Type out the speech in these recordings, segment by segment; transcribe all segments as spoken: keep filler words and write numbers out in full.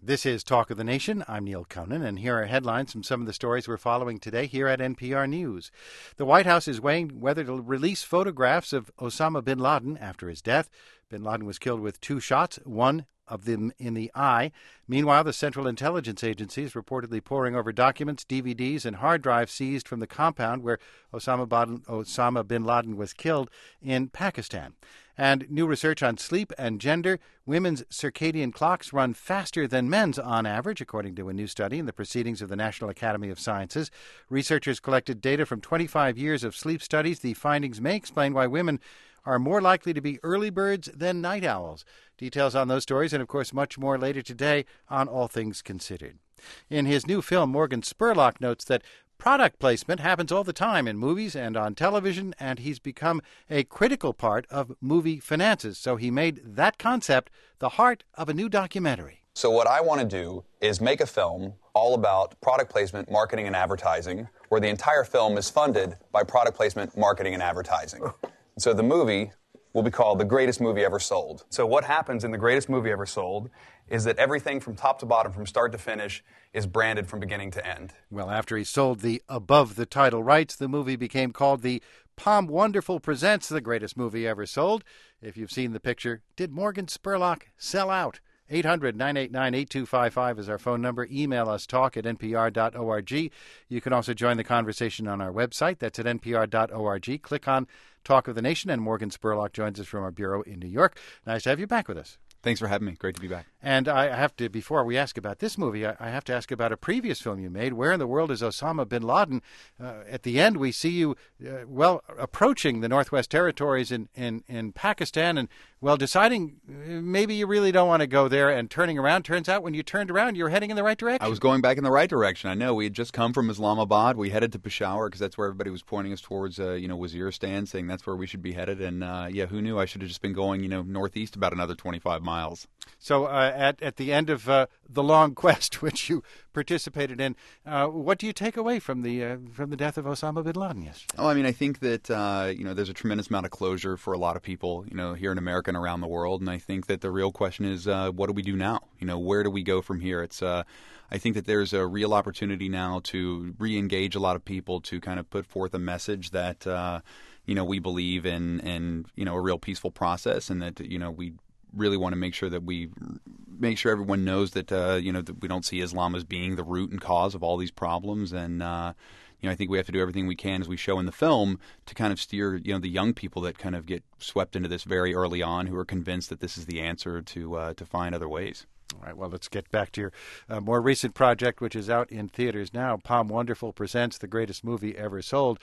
This is Talk of the Nation. I'm Neil Conan, and here are headlines from some of the stories we're following today here at N P R News. The White House is weighing whether to release photographs of Osama bin Laden after his death. Bin Laden was killed with two shots, one of them in the eye. Meanwhile, the Central Intelligence Agency is reportedly poring over documents, D V Ds, and hard drives seized from the compound where Osama bin, Osama bin Laden was killed in Pakistan. And new research on sleep and gender. Women's circadian clocks run faster than men's on average, according to a new study in the Proceedings of the National Academy of Sciences. Researchers collected data from twenty-five years of sleep studies. The findings may explain why women are more likely to be early birds than night owls. Details on those stories and, of course, much more later today on All Things Considered. In his new film, Morgan Spurlock notes that product placement happens all the time in movies and on television, and he's become a critical part of movie finances. So he made that concept the heart of a new documentary. So what I want to do is make a film all about product placement, marketing, and advertising, where the entire film is funded by product placement, marketing, and advertising. So the movie will be called The Greatest Movie Ever Sold. So what happens in The Greatest Movie Ever Sold is that everything from top to bottom, from start to finish, is branded from beginning to end. Well, after he sold the above-the-title rights, the movie became called The Palm Wonderful Presents The Greatest Movie Ever Sold. If you've seen the picture, did Morgan Spurlock sell out? eight hundred, nine eight nine, eight two five five is our phone number. Email us, talk at N P R dot org. You can also join the conversation on our website. That's at N P R dot org. Click on Talk of the Nation, and Morgan Spurlock joins us from our bureau in New York. Nice to have you back with us. Thanks for having me. Great to be back. And I have to, before we ask about this movie, I have to ask about a previous film you made. Where in the world is Osama bin Laden? Uh, at the end, we see you, uh, well, approaching the Northwest Territories in, in, in Pakistan and, well, deciding maybe you really don't want to go there and turning around. Turns out when you turned around, you were heading in the right direction. I was going back in the right direction. I know. We had just come from Islamabad. We headed to Peshawar because that's where everybody was pointing us towards, uh, you know, Waziristan, saying that's where we should be headed. And, uh, yeah, who knew? I should have just been going, you know, northeast about another twenty-five miles. So uh, at, at the end of uh, the long quest, which you participated in, uh, what do you take away from the uh, from the death of Osama bin Laden yesterday? Oh, I mean, I think that, uh, you know, there's a tremendous amount of closure for a lot of people, you know, here in America and around the world. And I think that the real question is, uh, what do we do now? You know, where do we go from here? It's, uh, I think that there's a real opportunity now to re-engage a lot of people, to kind of put forth a message that, uh, you know, we believe in, in, you know, a real peaceful process, and that, you know, we really want to make sure that we make sure everyone knows that, uh, you know, that we don't see Islam as being the root and cause of all these problems. And, uh, you know, I think we have to do everything we can, as we show in the film, to kind of steer, you know, the young people that kind of get swept into this very early on, who are convinced that this is the answer, to uh, to find other ways. All right, well, let's get back to your uh, more recent project, which is out in theaters now. Palm Wonderful presents The Greatest Movie Ever Sold.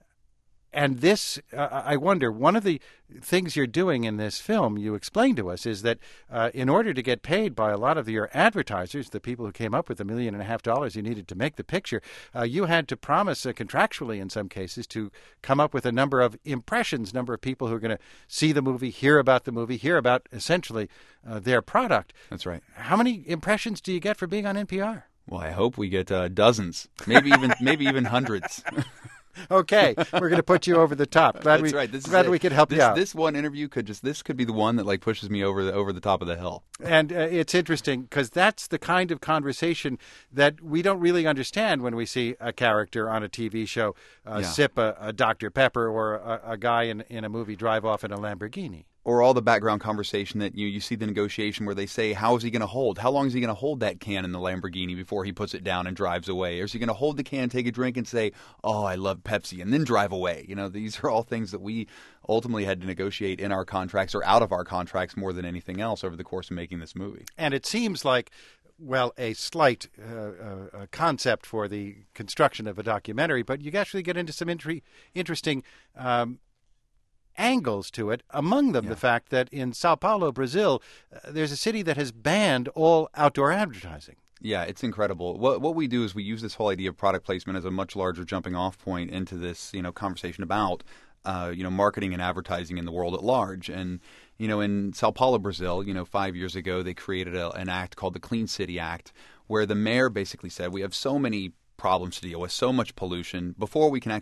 And this, uh, I wonder, one of the things you're doing in this film, you explained to us, is that uh, in order to get paid by a lot of your advertisers, the people who came up with the million and a half dollars you needed to make the picture, uh, you had to promise, uh, contractually in some cases, to come up with a number of impressions, number of people who are going to see the movie, hear about the movie, hear about essentially uh, their product. That's right. How many impressions do you get for being on N P R? Well, I hope we get uh, dozens, maybe even maybe even hundreds. Okay, we're going to put you over the top. Glad That's we, right. This glad is we could help this, you out. This one interview could just this could be the one that like pushes me over the over the top of the hill. And uh, it's interesting because that's the kind of conversation that we don't really understand when we see a character on a T V show uh, Yeah. sip a, a Doctor Pepper, or a, a guy in, in a movie drive off in a Lamborghini. Or all the background conversation that you you see the negotiation where they say, how is he going to hold? How long is he going to hold that can in the Lamborghini before he puts it down and drives away? Or is he going to hold the can, take a drink, and say, oh, I love Pepsi, and then drive away? You know, these are all things that we ultimately had to negotiate in our contracts, or out of our contracts more than anything else, over the course of making this movie. And it seems like, well, a slight uh, uh, concept for the construction of a documentary, but you actually get into some intri- interesting um angles to it, among them Yeah. the fact that in Sao Paulo, Brazil, uh, there's a city that has banned all outdoor advertising. Yeah, it's incredible. What what we do is we use this whole idea of product placement as a much larger jumping off point into this, you know, conversation about uh, you know, marketing and advertising in the world at large. And, you know, in Sao Paulo, Brazil, you know, five years ago, they created a, an act called the Clean City Act, where the mayor basically said, we have so many problems to deal with, so much pollution. Before we can actually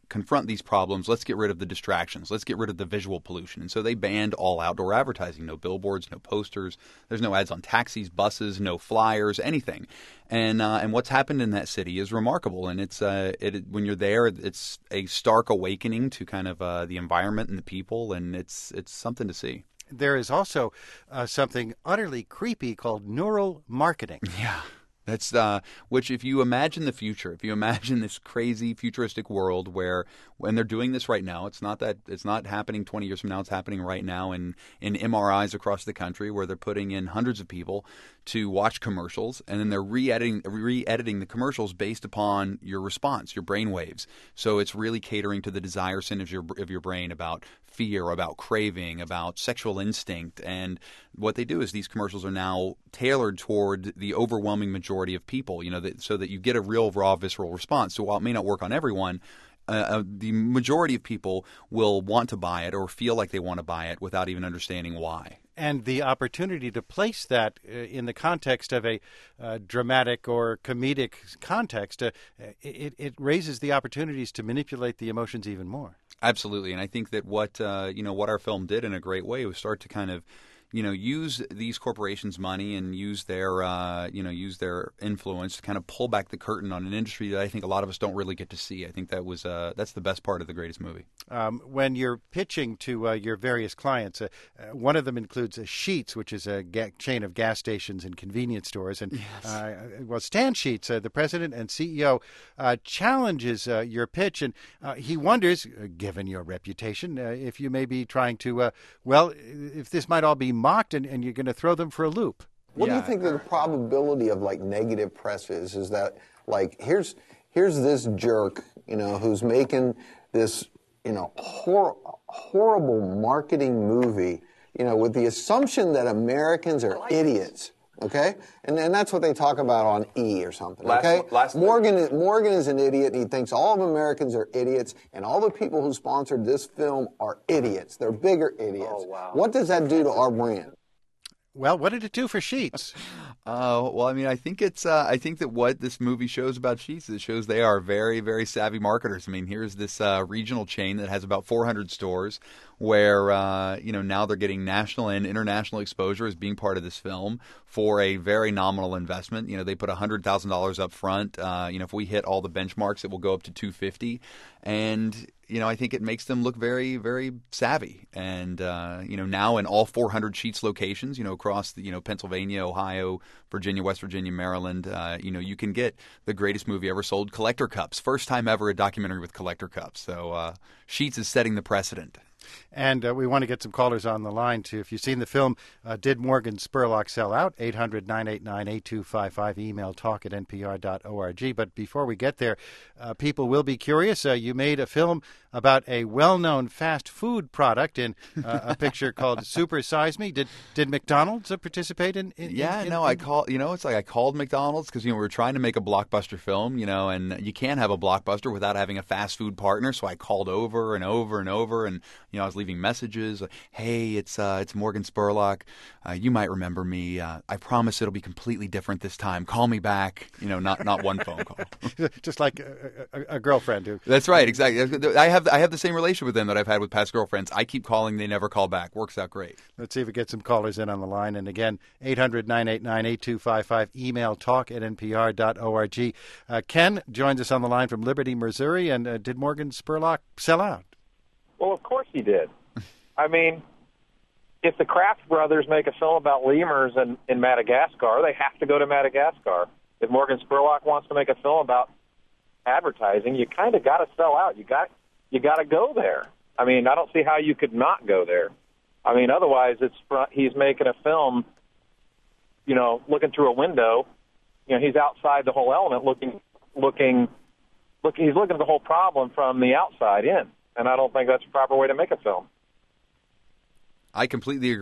confront these problems, let's get rid of the distractions. Let's get rid of the visual pollution. And so they banned all outdoor advertising. No billboards, no posters. There's no ads on taxis, buses, no flyers, anything. And uh, and what's happened in that city is remarkable. And it's uh, it, when you're there, it's a stark awakening to kind of uh, the environment and the people. And it's it's something to see. There is also uh, something utterly creepy called neural marketing. Yeah. That's uh, which, if you imagine the future, if you imagine this crazy futuristic world where, when they're doing this right now, it's not that it's not happening twenty years from now. It's happening right now in in M R Is across the country, where they're putting in hundreds of people to watch commercials, and then they're re-editing re-editing the commercials based upon your response, your brain waves. So it's really catering to the desire center of your of your brain about fear, about craving, about sexual instinct. And what they do is these commercials are now tailored toward the overwhelming majority of people, you know, that, so that you get a real raw visceral response. So while it may not work on everyone, uh, uh, the majority of people will want to buy it or feel like they want to buy it without even understanding why. And the opportunity to place that uh, in the context of a uh, dramatic or comedic context, uh, it, it raises the opportunities to manipulate the emotions even more. Absolutely, and I think that what uh, you know what our film did in a great way was start to kind of you know use these corporations' money and use their uh, you know use their influence to kind of pull back the curtain on an industry that I think a lot of us don't really get to see. I think that was uh, that's the best part of The Greatest Movie. Um, when you're pitching to uh, your various clients, uh, uh, one of them includes uh, Sheetz, which is a ga- chain of gas stations and convenience stores. And yes. uh, well, Stan Sheetz, uh, the president and C E O, uh, challenges uh, your pitch, and uh, he wonders, uh, given your reputation, uh, if you may be trying to, uh, well, if this might all be mocked and, and you're going to throw them for a loop. What Yeah. do you think that the probability of like negative press is? Is that like here's here's this jerk, you know, who's making this, you know, hor- horrible marketing movie, you know, with the assumption that Americans are idiots. Okay, and and that's what they talk about on E or something. Last- Okay, last- Morgan is, Morgan is an idiot, and he thinks all of Americans are idiots, and all the people who sponsored this film are idiots. They're bigger idiots. Oh, wow. What does that do to our brand? Well, what did it do for Sheetz? Uh, well, I mean, I think it's. Uh, I think that what this movie shows about Sheetz, it shows they are very, very savvy marketers. I mean, here's this uh, regional chain that has about four hundred stores, where uh, you know now they're getting national and international exposure as being part of this film for a very nominal investment. You know, they put a hundred thousand dollars up front. Uh, you know, if we hit all the benchmarks, it will go up to two fifty, and you know, I think it makes them look very, very savvy. And, uh, you know, now in all four hundred Sheetz locations, you know, across, the, you know, Pennsylvania, Ohio, Virginia, West Virginia, Maryland, uh, you know, you can get The Greatest Movie Ever Sold collector cups. First time ever a documentary with collector cups. So uh, Sheetz is setting the precedent. And uh, we want to get some callers on the line, too. If you've seen the film, uh, Did Morgan Spurlock Sell Out? eight hundred nine eight nine eight two five five. Email talk at n p r dot org. But before we get there, uh, people will be curious. Uh, you made a film about a well-known fast food product in uh, a picture called Super Size Me. Did did McDonald's uh, participate in, in Yeah, in, in, no, I call you know, it's like I called McDonald's because you know we were trying to make a blockbuster film, you know, and you can't have a blockbuster without having a fast food partner. So I called over and over and over, and you know, I was leaving messages like, "Hey, it's uh, it's Morgan Spurlock. Uh, you might remember me. Uh, I promise it'll be completely different this time. Call me back." You know, not not one phone call. Just like a, a, a girlfriend who. That's right, exactly. I have I have the same relationship with them that I've had with past girlfriends. I keep calling, they never call back. Works out great. Let's see if we get some callers in on the line. And again, eight hundred nine eight nine eight two five five. Email talk at n p r dot org. Uh, Ken joins us on the line from Liberty, Missouri. And uh, did Morgan Spurlock sell out? Well, of course he did. I mean, if the Kraft brothers make a film about lemurs in, in Madagascar, they have to go to Madagascar. If Morgan Spurlock wants to make a film about advertising, you kind of got to sell out. You got you got to go there. I mean, I don't see how you could not go there. I mean, otherwise, it's he's making a film, you know, looking through a window. You know, he's outside the whole element, looking, looking, looking. He's looking at the whole problem from the outside in, and I don't think that's the proper way to make a film. I completely agree.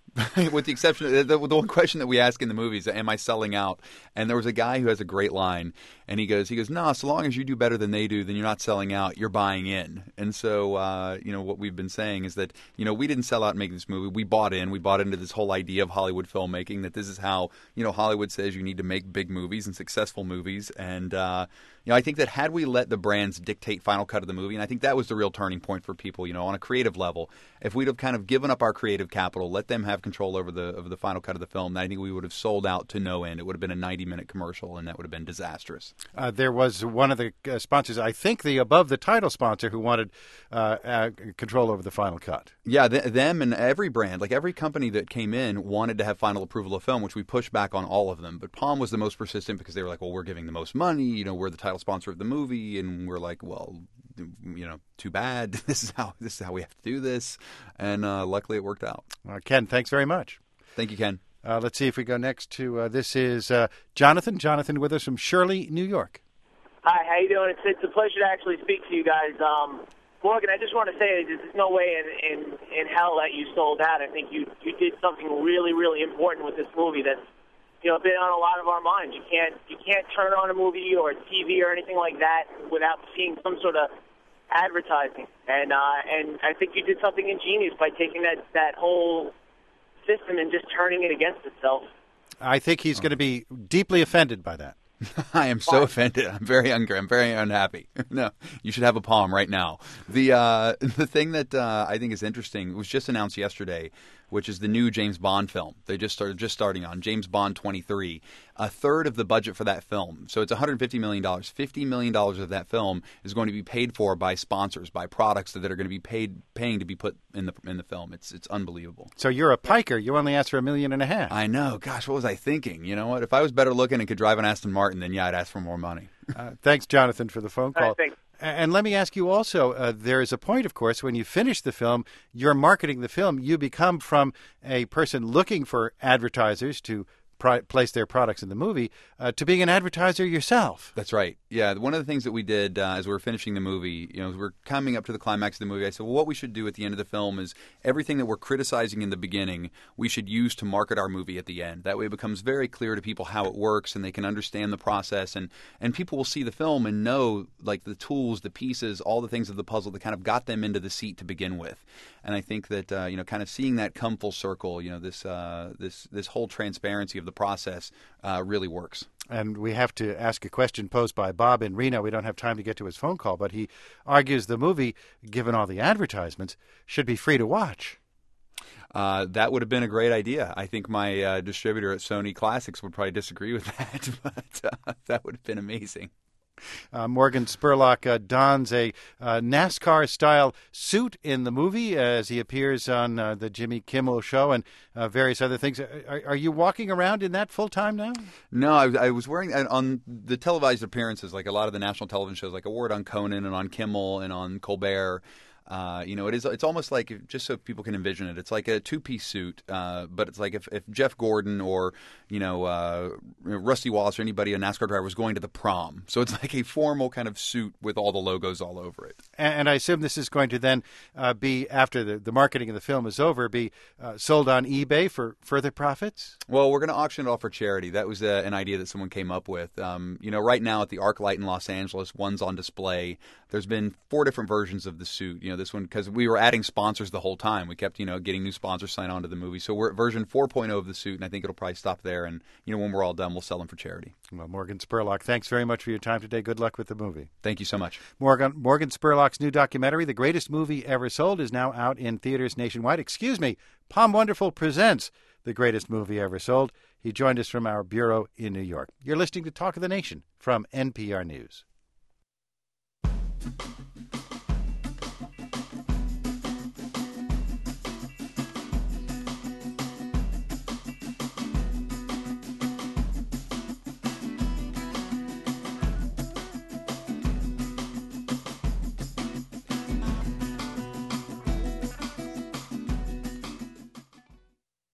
With the exception of the, the one question that we ask in the movie is, am I selling out? And there was a guy who has a great line, and he goes, he goes, no, so long as you do better than they do, then you're not selling out, you're buying in. And so, uh, you know, what we've been saying is that, you know, we didn't sell out and make this movie. We bought in. We bought into this whole idea of Hollywood filmmaking, that this is how, you know, Hollywood says you need to make big movies and successful movies. And, uh, you know, I think that had we let the brands dictate final cut of the movie, and I think that was the real turning point for people, you know, on a creative level, if we'd have kind of given up our creative capital, let them have control over the over the final cut of the film, I think we would have sold out to no end. It would have been a ninety-minute commercial, and that would have been disastrous. Uh, there was one of the uh, sponsors, I think the above the title sponsor, who wanted uh, uh, control over the final cut. Yeah, th- them and every brand, like every company that came in wanted to have final approval of film, which we pushed back on all of them. But Palm was the most persistent because they were like, well, we're giving the most money, you know, we're the title sponsor of the movie, and we're like, well, you know, too bad. This is how this is how we have to do this, and uh, luckily it worked out. Uh, Ken, thanks very much. Thank you, Ken. Uh, let's see if we go next to uh, this is uh, Jonathan. Jonathan with us from Shirley, New York. Hi, how you doing? It's, it's a pleasure to actually speak to you guys. Um, Morgan, I just want to say there's no way in, in, in hell that you sold out. I think you you did something really, really important with this movie that's, you know, been on a lot of our minds. You can't you can't turn on a movie or T V or anything like that without seeing some sort of advertising. And uh, and I think you did something ingenious by taking that, that whole system and just turning it against itself. I think he's going to be deeply offended by that. I am so offended. I'm very angry. I'm very unhappy. No, you should have a palm right now. The uh, the thing that uh, I think is interesting was just announced yesterday, which is the new James Bond film. They just started just starting on James Bond twenty-three. A third of the budget for that film, so it's one hundred fifty million dollars. fifty million dollars of that film is going to be paid for by sponsors, by products that are going to be paid paying to be put in the in the film. It's it's unbelievable. So you're a piker. You only asked for a million and a half. I know. Gosh, what was I thinking? You know what? If I was better looking and could drive an Aston Martin, then yeah, I'd ask for more money. uh, thanks, Jonathan, for the phone call. All right, thanks. And let me ask you also, uh, there is a point, of course, when you finish the film, you're marketing the film, you become from a person looking for advertisers to pri- place their products in the movie uh, to being an advertiser yourself. That's right. Yeah, one of the things that we did uh, as we were finishing the movie, you know, as we're coming up to the climax of the movie, I said, well, what we should do at the end of the film is everything that we're criticizing in the beginning, we should use to market our movie at the end. That way it becomes very clear to people how it works, and they can understand the process, and, and people will see the film and know, like, the tools, the pieces, all the things of the puzzle that kind of got them into the seat to begin with. And I think that, uh, you know, kind of seeing that come full circle, you know, this uh, this this whole transparency of the process uh, really works. And we have to ask a question posed by Bob in Reno. We don't have time to get to his phone call, but he argues the movie, given all the advertisements, should be free to watch. Uh, that would have been a great idea. I think my uh, distributor at Sony Classics would probably disagree with that, but uh, that would have been amazing. Uh, Morgan Spurlock uh, dons a uh, NASCAR-style suit in the movie as he appears on uh, the Jimmy Kimmel Show and uh, various other things. Are, are you walking around in that full-time now? No, I, I was wearing on the televised appearances, like a lot of the national television shows, like I wore it on Conan and on Kimmel and on Colbert. Uh, you know, it is. It's almost like, just so people can envision it, it's like a two-piece suit, uh, but it's like if, if Jeff Gordon or, you know, uh, Rusty Wallace or anybody, a NASCAR driver, was going to the prom. So it's like a formal kind of suit with all the logos all over it. And, and I assume this is going to then uh, be, after the, the marketing of the film is over, be uh, sold on eBay for further profits? Well, we're going to auction it off for charity. That was uh, an idea that someone came up with. Um, you know, right now at the ArcLight in Los Angeles, one's on display. There's been four different versions of the suit. You know, this one, because we were adding sponsors the whole time. We kept, you know, getting new sponsors signed on to the movie. So we're at version four point oh of the suit, and I think it'll probably stop there. And, you know, when we're all done, we'll sell them for charity. Well, Morgan Spurlock, thanks very much for your time today. Good luck with the movie. Thank you so much. Morgan Morgan Spurlock's new documentary, The Greatest Movie Ever Sold, is now out in theaters nationwide. Excuse me, Palm Wonderful presents The Greatest Movie Ever Sold. He joined us from our bureau in New York. You're listening to Talk of the Nation from N P R News.